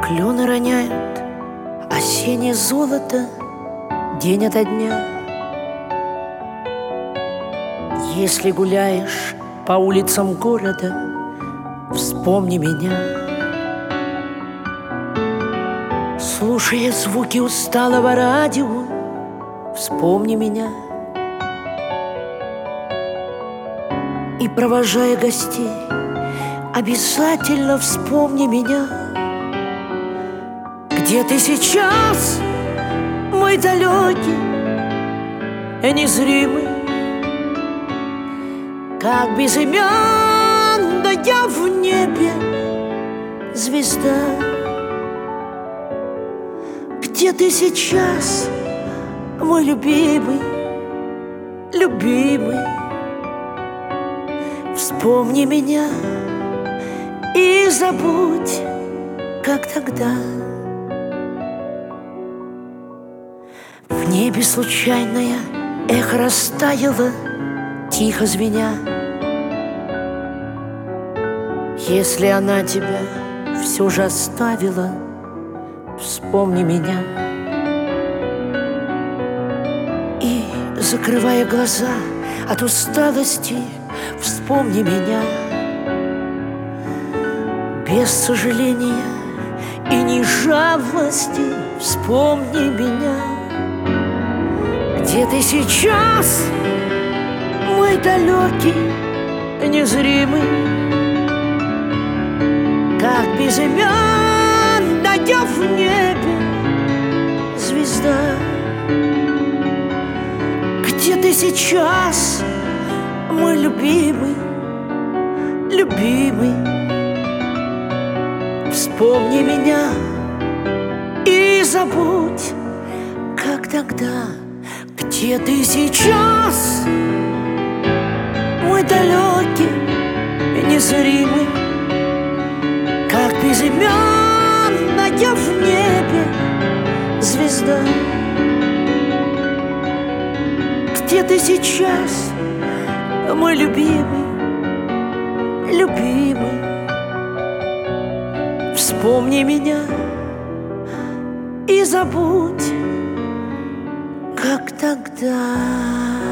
Клены роняют осеннее золото день ото дня. Если гуляешь по улицам города, вспомни меня. Слушая звуки усталого радио, вспомни меня. И провожая гостей, обязательно вспомни меня. Где ты сейчас, мой далекий и незримый, как безымянная в небе звезда? Где ты сейчас, мой любимый, любимый? Вспомни меня и забудь, как тогда. В небе случайное эхо растаяло, тихо звеня. Если она тебя все же оставила, вспомни меня. И, закрывая глаза от усталости, вспомни меня. Без сожаления и ни жалости вспомни меня. Где ты сейчас, мой далекий, незримый, как безымянная в небе звезда? Где ты сейчас, мой любимый, любимый? Вспомни меня и забудь, как тогда. Где ты сейчас, мой далекий и незримый, как безымянная в небе звезда? Где ты сейчас, мой любимый, любимый? Вспомни меня и забудь, как тогда.